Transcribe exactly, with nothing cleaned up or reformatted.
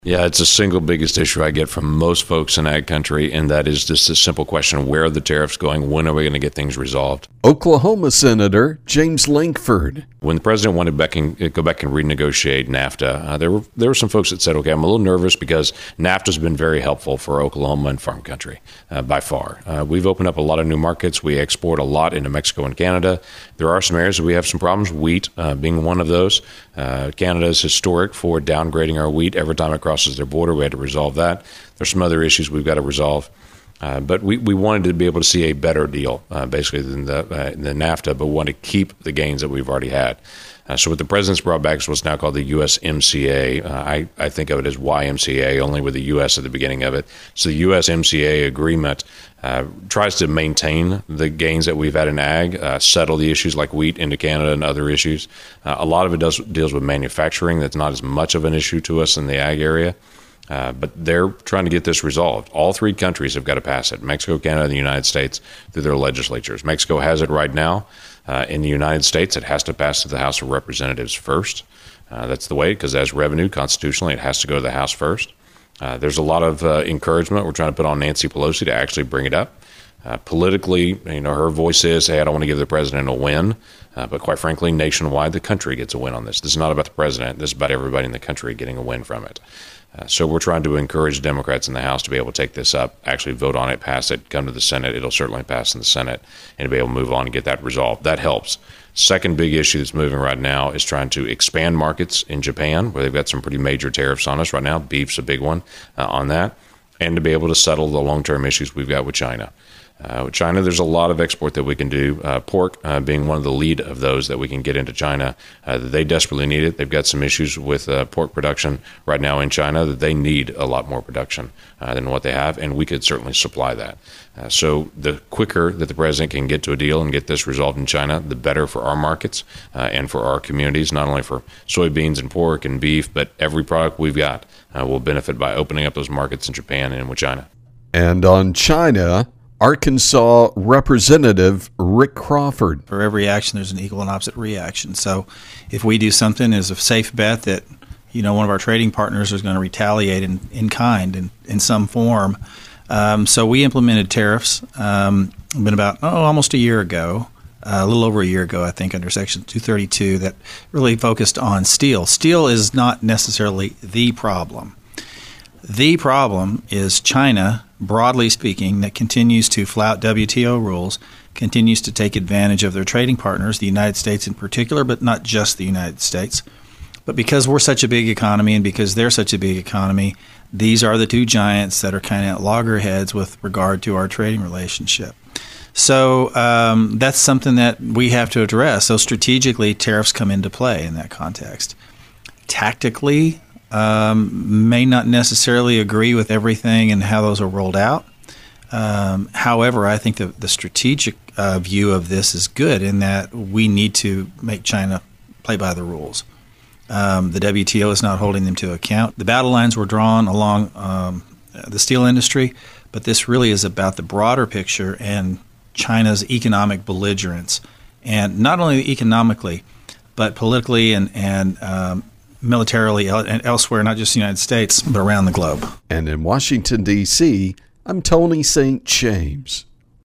Yeah, it's the single biggest issue I get from most folks in ag country, and that is just a simple question: where are the tariffs going? When are we going to get things resolved? Oklahoma Senator James Lankford. When the president wanted to back and, go back and renegotiate NAFTA, uh, there were there were some folks that said, okay, I'm a little nervous because NAFTA's been very helpful for Oklahoma and farm country uh, by far. Uh, we've opened up a lot of new markets. We export a lot into Mexico and Canada. There are some areas that we have some problems, wheat uh, being one of those. Uh, Canada is historic for downgrading our wheat every time it crosses their border. We had to resolve that. There's some other issues we've got to resolve. Uh, but we, we wanted to be able to see a better deal, uh, basically, than the, uh, the NAFTA, but want to keep the gains that we've already had. Uh, so what the president's brought back is what's now called the U S M C A. Uh, I, I think of it as Y M C A, only with the U S at the beginning of it. So the U S M C A agreement uh, tries to maintain the gains that we've had in ag, uh, settle the issues like wheat into Canada and other issues. Uh, a lot of it does deals with manufacturing. That's not as much of an issue to us in the ag area. Uh, but they're trying to get this resolved. All three countries have got to pass it: Mexico, Canada, and the United States through their legislatures. Mexico has it right now. Uh, in the United States, it has to pass to the House of Representatives first. Uh, that's the way, because as revenue, constitutionally, it has to go to the House first. Uh, there's a lot of uh, encouragement we're trying to put on Nancy Pelosi to actually bring it up. Uh, politically, you know, her voice is, hey, I don't want to give the president a win. Uh, but quite frankly, nationwide, the country gets a win on this. This is not about the president. This is about everybody in the country getting a win from it. Uh, so we're trying to encourage Democrats in the House to be able to take this up, actually vote on it, pass it, come to the Senate. It'll certainly pass in the Senate, and to be able to move on and get that resolved. That helps. Second big issue that's moving right now is trying to expand markets in Japan, where they've got some pretty major tariffs on us right now. Beef's a big one uh, on that, and to be able to settle the long-term issues we've got with China. Uh, with China, there's a lot of export that we can do, uh, pork uh, being one of the lead of those that we can get into China. Uh, they desperately need it. They've got some issues with uh, pork production right now in China that they need a lot more production uh, than what they have, and we could certainly supply that. Uh, so the quicker that the president can get to a deal and get this resolved in China, the better for our markets uh, and for our communities, not only for soybeans and pork and beef, but every product we've got uh, will benefit by opening up those markets in Japan and with China. And on China, Arkansas Representative Rick Crawford. For every action, there's an equal and opposite reaction. So if we do something, there's a safe bet that, you know, one of our trading partners is going to retaliate in, in kind, in, in some form. Um, so we implemented tariffs. Um, been about, oh, almost a year ago, uh, a little over a year ago, I think, under Section two thirty-two that really focused on steel. Steel is not necessarily the problem. The problem is China, broadly speaking, that continues to flout W T O rules, continues to take advantage of their trading partners, the United States in particular, but not just the United States. But because we're such a big economy and because they're such a big economy, these are the two giants that are kind of at loggerheads with regard to our trading relationship. So um, that's something that we have to address. So strategically, tariffs come into play in that context. Tactically, Um, may not necessarily agree with everything and how those are rolled out. Um, however, I think the, the strategic uh, view of this is good in that we need to make China play by the rules. Um, the W T O is not holding them to account. The battle lines were drawn along um, the steel industry, but this really is about the broader picture and China's economic belligerence, and not only economically, but politically and, and um, militarily and elsewhere, not just the United States, but around the globe. And in Washington, D C, I'm Tony Saint James.